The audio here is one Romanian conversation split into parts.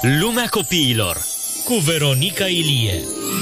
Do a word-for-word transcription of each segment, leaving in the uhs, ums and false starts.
Lumea copiilor cu Veronica Ilie.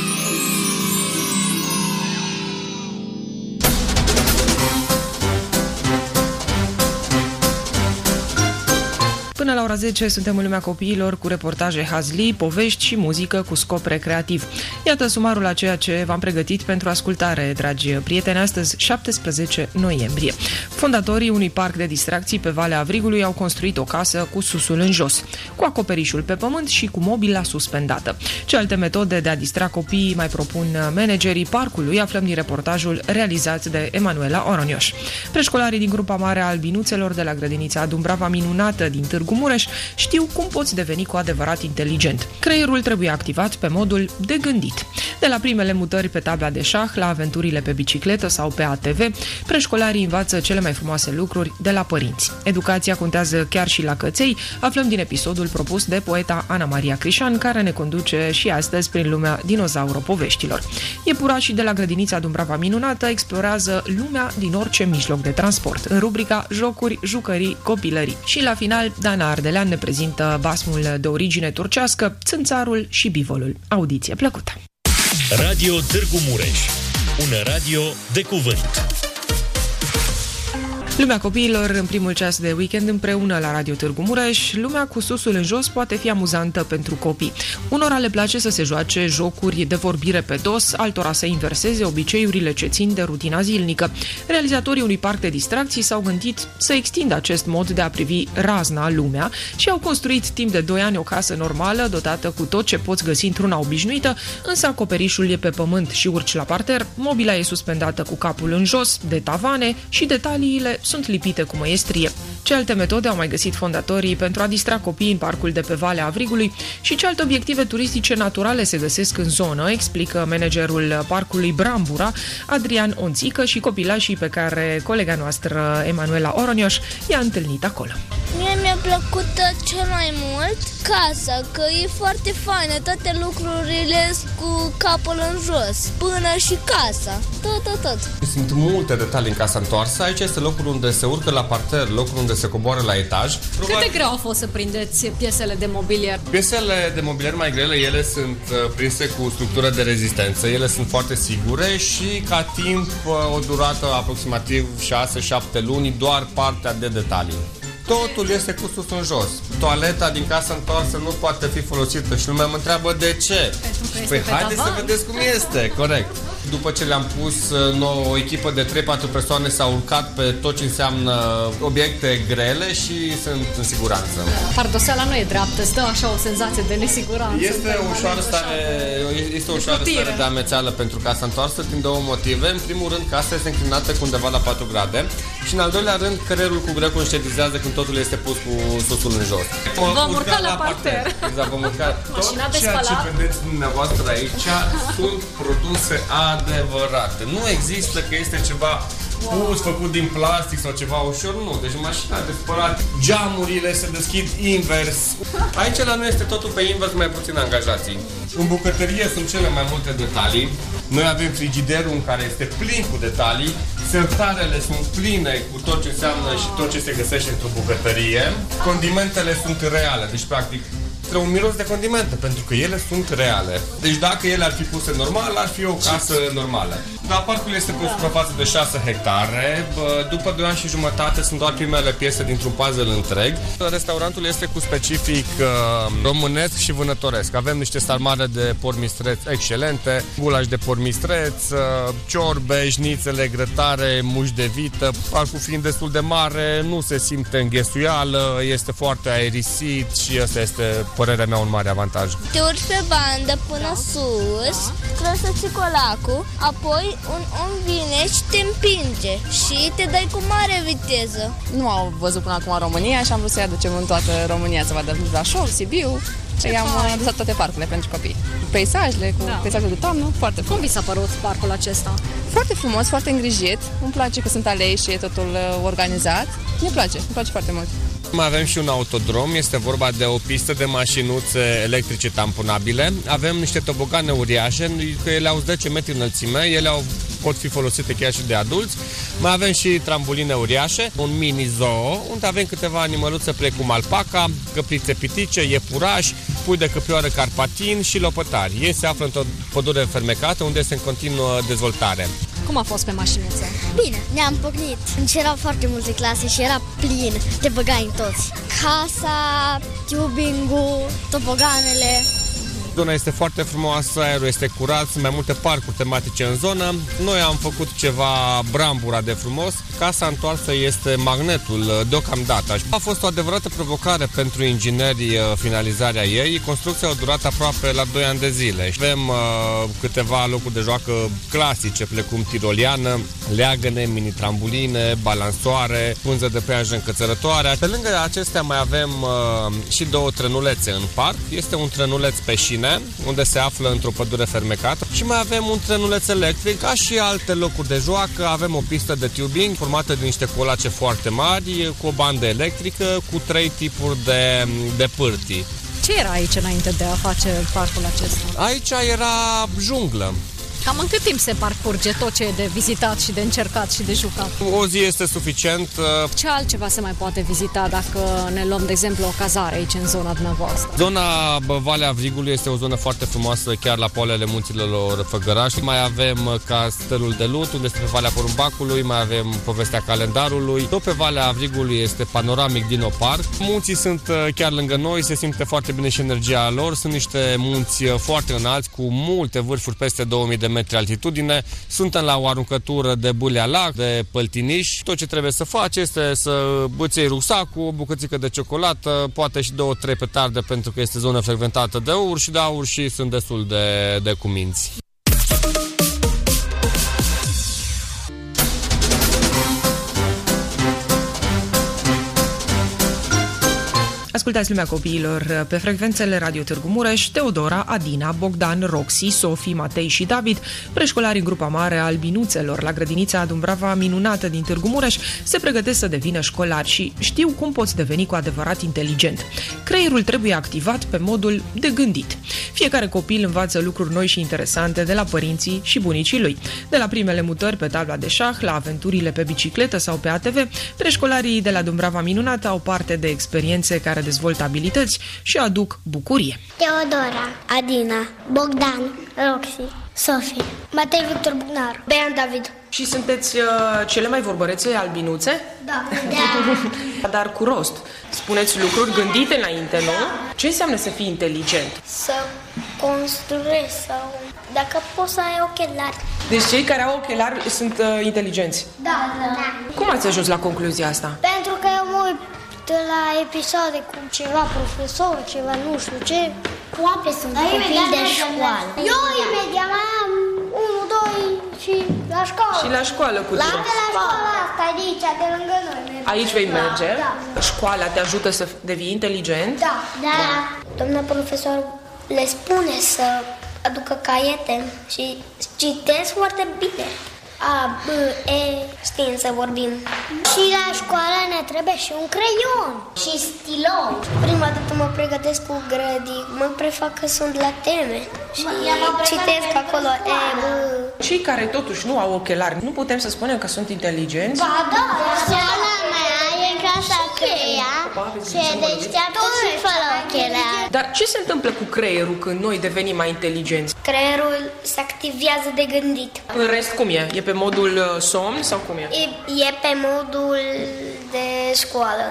Până la ora zece suntem în Lumea Copiilor cu reportaje hazli, povești și muzică cu scop recreativ. Iată sumarul a ceea ce v-am pregătit pentru ascultare, dragi prieteni, astăzi, șaptesprezece noiembrie. Fondatorii unui parc de distracții pe Valea Avrigului au construit o casă cu susul în jos, cu acoperișul pe pământ și cu mobila suspendată. Ce alte metode de a distra copiii mai propun managerii parcului? Aflăm din reportajul realizat de Emanuela Oronioș. Preșcolarii din grupa mare a albinuțelor de la grădinița Dumbrava Minunată din Târgu Mureș știu cum poți deveni cu adevărat inteligent. Creierul trebuie activat pe modul de gândit. De la primele mutări pe tabla de șah, la aventurile pe bicicletă sau pe A T V, preșcolarii învață cele mai frumoase lucruri de la părinți. Educația contează chiar și la căței, aflăm din episodul propus de poeta Ana Maria Crișan, care ne conduce și astăzi prin lumea dinozauropoveștilor. Iepurașii de la grădinița Dumbrava Minunată explorează lumea din orice mijloc de transport, în rubrica Jocuri, Jucării, Copilării. Și la final, Dana Ardelean ne prezintă basmul de origine turcească, Țânțarul și Bivolul. Audiție plăcută! Radio Târgu Mureș, un radio de cuvânt. Lumea copiilor în primul ceas de weekend împreună la Radio Târgu Mureș. Lumea cu susul în jos poate fi amuzantă pentru copii. Unora le place să se joace jocuri de vorbire pe dos, altora să inverseze obiceiurile ce țin de rutina zilnică. Realizatorii unui parc de distracții s-au gândit să extindă acest mod de a privi razna lumea și au construit timp de doi ani o casă normală, dotată cu tot ce poți găsi într-una obișnuită, însă acoperișul e pe pământ și urci la parter, mobila e suspendată cu capul în jos, de tavane și detaliile sunt lipite cu măiestrie. Ce alte metode au mai găsit fondatorii pentru a distra copiii în parcul de pe Valea Avrigului și ce alte obiective turistice naturale se găsesc în zonă, explică managerul parcului Brambura, Adrian Onțică, și copilașii pe care colega noastră Emanuela Oronioș i-a întâlnit acolo. Mie mi-a plăcut cel mai mult casa, că e foarte faină, toate lucrurile cu capul în jos, până și casa, tot, tot, tot. Sunt multe detalii în casa întoarsă. Aici este locul unde se urcă la parter, locul unde se coboară la etaj. Cât de greu a fost să prindeți piesele de mobilier? Piesele de mobilier mai grele, ele sunt prinse cu structură de rezistență, ele sunt foarte sigure și ca timp o durată aproximativ șase șapte luni, doar partea de detalii. Totul este cu sus în jos. Toaleta din casa întoarsă nu poate fi folosită și lumea mă întreabă de ce. Păi haideți să vedeți cum este, corect. După ce le-am pus, o echipă de trei patru persoane s-au urcat pe tot ce înseamnă obiecte grele și sunt în siguranță. Pardoseala nu e dreaptă, îți dă așa o senzație de nesiguranță. Este o ușoară stare, este o ușoară stare de amețeală pentru casa întoarsă din două motive. În primul rând, casa este înclinată cu undeva la patru grade și în al doilea rând, creierul cu greu conștientizează când totul este pus cu susul în jos. Vom urca la parter. Exact, vom urca. Tot ceea ce vedeți dumneavoastră aici sunt produse adevărate. Nu există că este ceva pus, făcut din plastic sau ceva ușor, nu. Deci mașina de spălat, geamurile se deschid invers. Aici la noi este totul pe invers, mai puțin angajații. În bucătărie sunt cele mai multe detalii. Noi avem frigiderul în care este plin cu detalii, sertarele sunt pline cu tot ce înseamnă și tot ce se găsește într-o bucătărie. Condimentele sunt reale, deci practic un miros de condimente, pentru că ele sunt reale. Deci dacă ele ar fi puse normal, ar fi o casă normală. Dar parcul este pe o suprafață de șase hectare. După doi ani și jumătate sunt doar primele piese dintr-un puzzle întreg. Restaurantul este cu specific uh, românesc și vânătoresc. Avem niște sarmale de porc mistreț excelente, gulaș de porc mistreț, uh, ciorbe, șnițele, grătare, muși de vită. Parcul fiind destul de mare, nu se simte înghesuială, este foarte aerisit și asta este, părerea mea, un mare avantaj. Te urci pe bandă până sus, trăsă cicolacul, apoi un om vine și te împinge și te dai cu mare viteză. Nu au văzut până acum România și am vrut să-i aducem în toată România să vadă Brașov, Sibiu. Și i-am adusat toate parcurile pentru copii. Peisajele, cu da. peisajele de toamnă, foarte frumos. Cum vi s-a părut parcul acesta? Foarte frumos, foarte îngrijit. Îmi place că sunt alei și e totul organizat. Mi place, îmi place foarte mult. Mai avem și un autodrom, este vorba de o pistă de mașinuțe electrice tamponabile. Avem niște tobogane uriașe, că ele au zece metri înălțime, ele au pot fi folosite chiar și de adulți. Mai avem și trambuline uriașe, un mini-zoo, unde avem câteva animăluțe precum alpaca, căprițe pitice, iepurași, pui de căprioară carpatin și lopătari. Ei se află într-o pădure fermecată unde este în continuă dezvoltare. Cum a fost pe mașinuță? Bine, ne-am pornit. Deci erau foarte multe clase și era plin, te băgai în toți. Casa, tubing-ul, toboganele. Zona este foarte frumoasă, aerul este curat, sunt mai multe parcuri tematice în zonă. Noi am făcut ceva brambura de frumos. Casa întoarsă este magnetul deocamdată. A fost o adevărată provocare pentru ingineri finalizarea ei. Construcția a durat aproape la doi ani de zile. Avem uh, câteva locuri de joacă clasice, precum tiroliană, leagăne, mini-trambuline, balansoare, punze de peajă încățărătoare. Pe lângă acestea mai avem uh, și două trenulețe în parc. Este un trenuleț pe șine, unde se află într-o pădure fermecată, și mai avem un trenuleț electric, ca și alte locuri de joacă. Avem o pistă de tubing formată din niște colace foarte mari, cu o bandă electrică, cu trei tipuri de, de pârtii. Ce era aici înainte de a face parcul acesta? Aici era junglă. Cam în cât timp se parcurge tot ce e de vizitat și de încercat și de jucat? O zi este suficient. Ce altceva se mai poate vizita dacă ne luăm, de exemplu, o cazare aici în zona dumneavoastră? Zona Valea Vrigului este o zonă foarte frumoasă, chiar la poalele munților Făgăraș. Mai avem Castelul de Lut, unde este pe Valea Porumbacului, mai avem povestea calendarului. Tot pe Valea Vrigului este panoramic Dino Park. Munții sunt chiar lângă noi, se simte foarte bine și energia lor. Sunt niște munți foarte înalți, cu multe vârfuri peste două mii de metri altitudine. Suntem la o aruncătură de Bâlea Lac, de Păltiniș. Tot ce trebuie să faci este să îți iei rucsacul, o bucățică de ciocolată, poate și două, trei petarde, pentru că este zonă frecventată de urși, și de urși sunt destul de, de cuminți. Ascultați Lumea Copiilor pe frecvențele Radio Târgu Mureș. Teodora, Adina, Bogdan, Roxy, Sofie, Matei și David, preșcolari în grupa mare a albinuțelor la grădinița Dumbrava Minunată din Târgu Mureș, se pregătesc să devină școlari și știu cum poți deveni cu adevărat inteligent. Creierul trebuie activat pe modul de gândit. Fiecare copil învață lucruri noi și interesante de la părinții și bunicii lui. De la primele mutări pe tabla de șah, la aventurile pe bicicletă sau pe A T V, preșcolarii de la Dumbrava Minunată au parte de experiențe care dezvoltă abilități și aduc bucurie. Teodora, Adina, Bogdan, Roxy, Sofie, Matei Victor Bugnar, Beian David. Și sunteți uh, cele mai vorbărețe albinuțe? Da. Da. Dar cu rost. Spuneți lucruri gândite înainte, nu? Ce înseamnă să fii inteligent? Să construiesc sau... Dacă poți să ai ochelari. Deci cei care au ochelari sunt uh, inteligenți? Da, da. Cum ați ajuns la concluzia asta? Pentru că eu mă uit la episoade cu ceva profesor, ceva nu știu ce. Poate sunt copii de școală. Eu imediat mai am unu, doi și la școală. Și la școală cu tine. La, la școala asta, aici, de lângă noi. Aici vei merge? Da. Școala te ajută să devii inteligent? Da. Da. Da. Doamna profesor le spune să aducă caiete și citesc foarte bine. A, B, E, știm să vorbim. Și la școală ne trebuie și un creion. Și stilou. Prima dată mă pregătesc cu grădii, mă prefac că sunt la teme. Și citesc acolo E, B. Cei care totuși nu au ochelari, nu putem să spunem că sunt inteligenți? Ba da! Școala mea e în clasa a treia și e deșteaptă și fără ochelari. Dar ce se întâmplă cu creierul când noi devenim mai inteligenți? Creierul se activează de gândit. În rest, cum e? E pe modul uh, somn sau cum e? E, e pe modul de școală.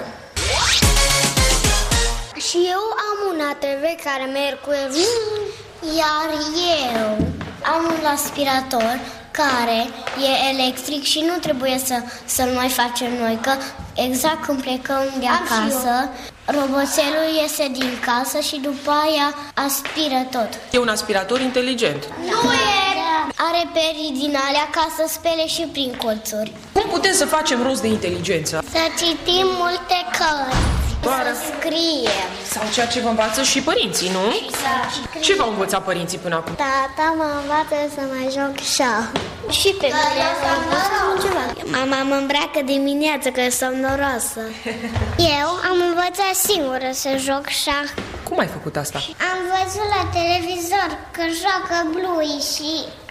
Și eu am un A T V care merg cu el, iar eu am un aspirator care e electric și nu trebuie să, să-l mai facem noi, că exact când plecăm de acasă, roboțelul iese din casă și după aia aspiră tot. E un aspirator inteligent. Nu e! Are perii din alea ca să spele și prin colțuri. Cum putem să facem rost de inteligență? Să citim multe cărți. Doar să scriem. Sau ceea ce vă învață și părinții, nu? Exact. Ce v-au învățat părinții până acum? Tata mă învață să mai joc șah. Și pe mine să ceva. Mama mă îmbracă dimineața că e somnoroasă. Eu am învățat singură să joc șah. Cum ai făcut asta? Am văzut la televizor că joacă Bluey și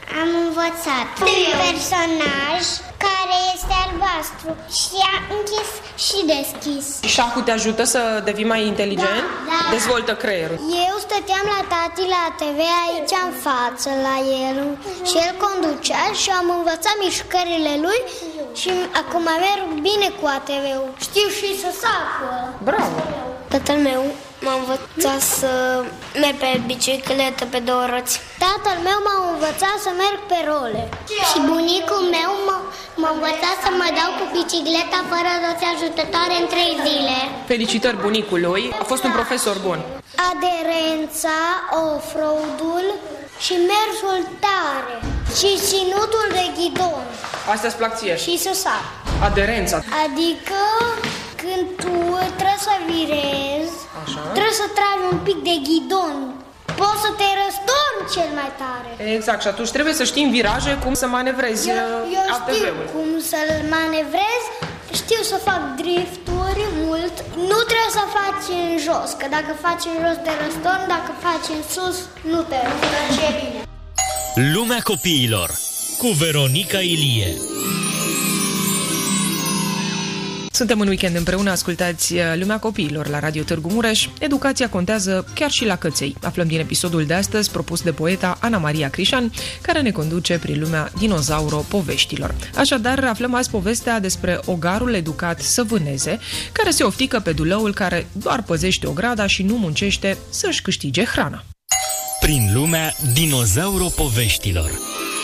Am învățat un personaj care este albastru și a închis și deschis. Șahul te ajută să devii mai inteligent? Da, da. Dezvoltă creierul. Eu stăteam la tati la T V aici în față la el și el conducea și am învățat mișcările lui și acum merg bine cu A T V-ul. Știu și să sacu. Bravo! Tatăl meu m-a învățat să merg pe bicicletă pe două roți. Tatăl meu m-a învățat să merg pe role. Și bunicul meu m-a învățat să mă dau cu bicicleta fără roți ajutătoare în trei zile. Felicitări bunicului, a fost un profesor bun. Aderența, off-road-ul și mersul tare și ținutul de ghidon. Astea-ți plac ție? Și să sar. Aderența. Adică când tu trebuie să virezi, așa, trebuie să tragi un pic de ghidon. Poți să te răstorni cel mai tare. Exact, și atunci trebuie să știi în viraje cum să manevrezi eu, eu A T V-ul. știu cum să-l manevrez, știu să fac drifturi mult. Nu trebuie să faci în jos, că dacă faci în jos te răstorni, dacă faci în sus nu te răstorni, e bine. Lumea copiilor cu Veronica Ilie. Suntem în weekend împreună, ascultați Lumea Copiilor la Radio Târgu Mureș. Educația contează chiar și la căței. Aflăm din episodul de astăzi propus de poeta Ana Maria Crișan, care ne conduce prin lumea dinozauro-poveștilor. Așadar, aflăm azi povestea despre ogarul educat să vâneze, care se oftică pe dulăul care doar păzește ograda și nu muncește să-și câștige hrana. Prin lumea dinozauro-poveștilor.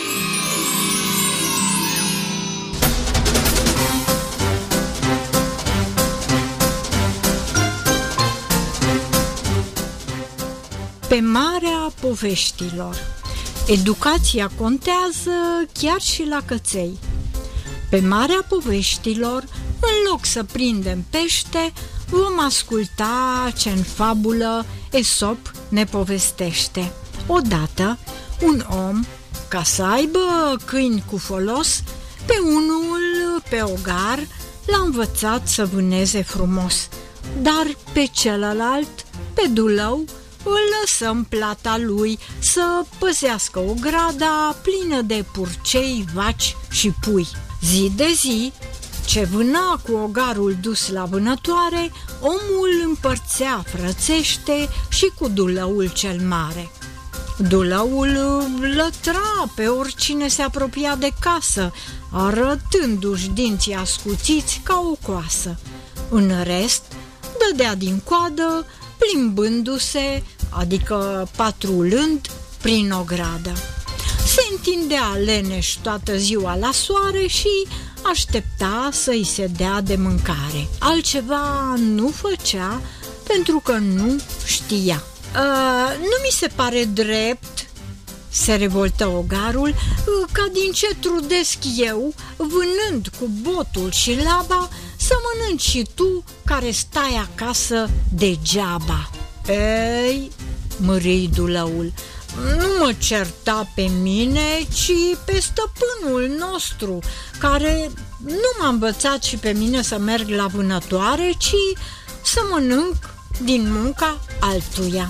Pe marea poveștilor. Educația contează chiar și la căței. Pe marea poveștilor, în loc să prindem pește, vom asculta ce în fabulă Esop ne povestește. Odată, un om, ca să aibă câini cu folos, pe unul, pe ogar, l-a învățat să vâneze frumos, dar pe celălalt, pe dulău, îl lăsăm plata lui să păzească ograda plină de purcei, vaci și pui. Zi de zi, ce vâna cu ogarul dus la vânătoare, omul împărțea frățește și cu dulăul cel mare. Dulăul lătra pe oricine se apropia de casă, arătându-și dinții ascuțiți ca o coasă. În rest, dădea din coadă, plimbându-se, adică patrulând, prin ogradă. Se întindea leneș toată ziua la soare și aștepta să-i se dea de mâncare. Altceva nu făcea pentru că nu știa. Uh, nu mi se pare drept, se revoltă ogarul, ca din ce trudesc eu, vânând cu botul și laba, să mănânci și tu care stai acasă degeaba. Ei, mârâi dulăul, nu mă certa pe mine, ci pe stăpânul nostru, care nu m-a învățat și pe mine să merg la vânătoare, ci să mănânc din munca altuia.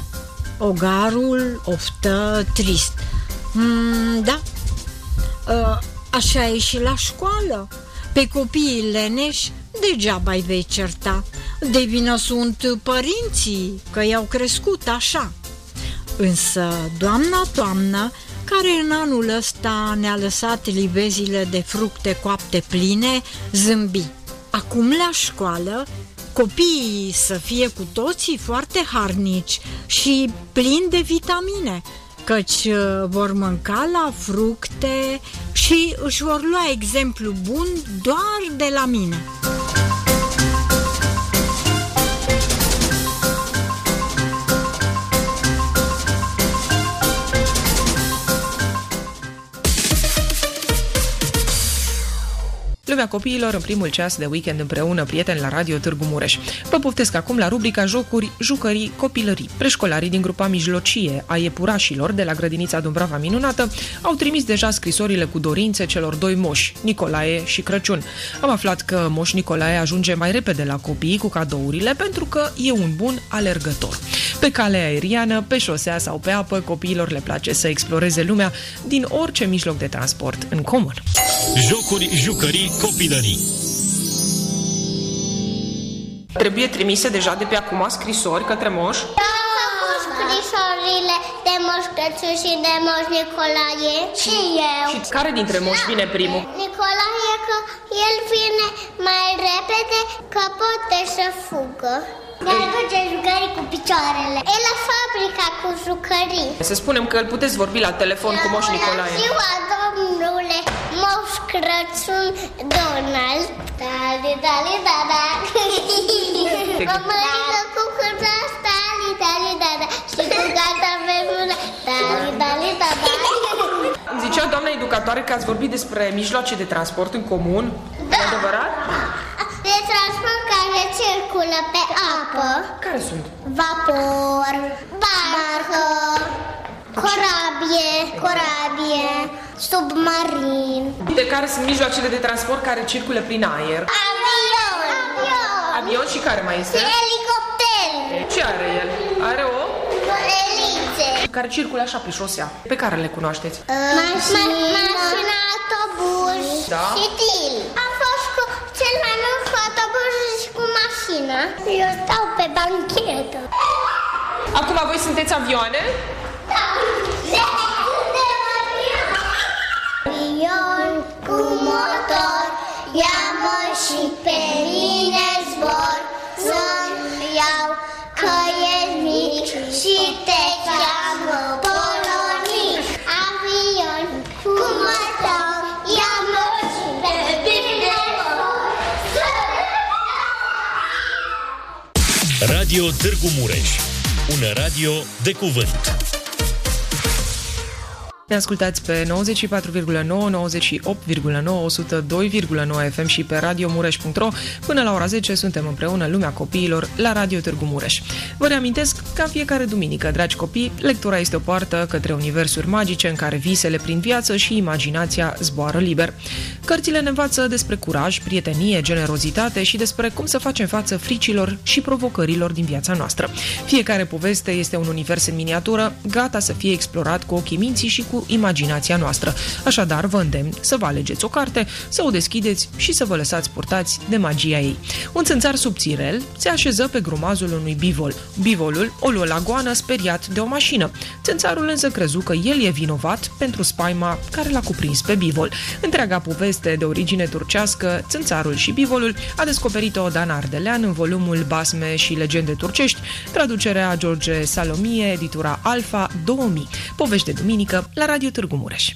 Ogarul oftă trist. Mm, da, A, așa e și la școală. Pe copiii leneși degeaba-i vei certa. De vină sunt părinții că i-au crescut așa. Însă doamna toamnă, care în anul ăsta ne-a lăsat livezile de fructe coapte pline, zâmbi. Acum la școală copiii să fie cu toții foarte harnici și plini de vitamine, căci vor mânca la fructe și își vor lua exemplu bun doar de la mine. Lumea copiilor în primul ceas de weekend împreună, prieteni la Radio Târgu Mureș. Vă poftesc acum la rubrica Jocuri, Jucării, Copilării. Preșcolarii din grupa mijlocie a iepurașilor de la grădinița Dumbrava Minunată au trimis deja scrisorile cu dorințe celor doi moși, Nicolae și Crăciun. Am aflat că moș Nicolae ajunge mai repede la copii cu cadourile pentru că e un bun alergător. Pe cale aeriană, pe șosea sau pe apă, copiilor le place să exploreze lumea din orice mijloc de transport în comun. Jocuri, jucării, copilării. Trebuie trimise deja de pe acum scrisori către moș? Da, am făcut scrisorile de Moș Crăciun și de Moș Nicolae. Și eu. Și care dintre moși vine primul? Nicolae, că el vine mai repede, că poate să fugă. Ne aduce jucării cu picioarele. E la fabrica cu jucării. Să spunem că îl puteți vorbi la telefon cu moș Nicolae. Bună ziua, domnule Moș Crăciun Donald. Dali, dali, da, da. Mămăligă cu hârțas, dali, dali, da, da. Și cu gata vermulă, dali, dali, da, da. Zicea doamna educatoare că ați vorbit despre mijloace de transport în comun. Da. E adevărat? De transport care circulă pe apă. Care sunt? Vapor, barcă, corabie, corabie, submarin. De care sunt mijloacele de transport care circulă prin aer? Avion. Avion. Avion și care mai este? Helicopter. Ce are el? Are o? Elițe. Care circulă așa pe șosea. Pe care le cunoașteți? Mașina, mașina, autobuz, Da. și til. Am fost cu cel mai mult cu autobuz și cu mașina. Eu stau pe banchetă. Acum voi sunteți avioane? Da. Avion cu motor, ia-mă și pe mine zbor, să-mi iau că e mic și te cheamă Polonic. Avion cu motor, ia-mă și pe mine zbor. Radio Târgu Mureș. Un radio de cuvânt. Ne ascultați pe nouăzeci și patru virgulă nouă, nouăzeci și opt virgulă nouă, o sută doi virgulă nouă F M și pe radio mureș punct ro. Până la ora zece suntem împreună, Lumea Copiilor, la Radio Târgu Mureș. Vă reamintesc, ca fiecare duminică, dragi copii, lectura este o poartă către universuri magice în care visele prin viață și imaginația zboară liber. Cărțile ne învață despre curaj, prietenie, generozitate și despre cum să facem față fricilor și provocărilor din viața noastră. Fiecare poveste este un univers în miniatură, gata să fie explorat cu ochii minții și cu imaginația noastră. Așadar, vă îndemn să vă alegeți o carte, să o deschideți și să vă lăsați purtați de magia ei. Un țânțar subțirel se așeză pe grumazul unui bivol. Bivolul o luă la goană speriat de o mașină. Țânțarul însă crezu că el e vinovat pentru spaima care l-a cuprins pe bivol. Întreaga poveste de origine turcească, Țânțarul și bivolul, a descoperit-o Dan Ardelean în volumul Basme și legende turcești, traducerea George Salomie, editura Alfa două mii. Povești de duminică la Radio Târgu Mureș.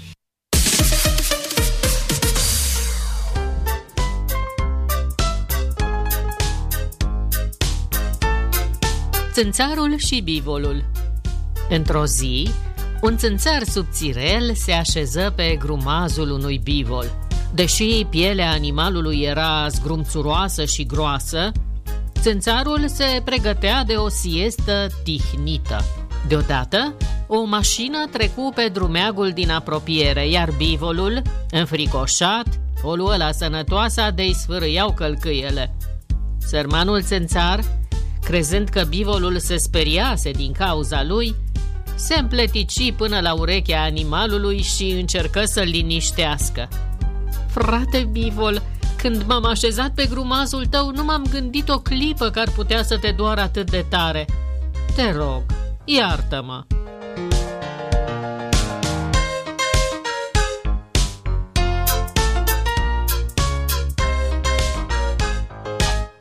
Țânțarul și bivolul. Într-o zi, un țânțar subțirel se așeză pe grumazul unui bivol. Deși pielea animalului era zgrumțuroasă și groasă, țânțarul se pregătea de o siestă tihnită. Deodată, o mașină trecu pe drumeagul din apropiere, iar bivolul, înfricoșat, o luă la sănătoasa de-i sfârâiau călcâiele. Sărmanul țânțar, crezând că bivolul se speriase din cauza lui, se împletici până la urechea animalului și încercă să-l liniștească. Frate bivol, când m-am așezat pe grumazul tău, nu m-am gândit o clipă că ar putea să te doară atât de tare. Te rog, iartă-mă.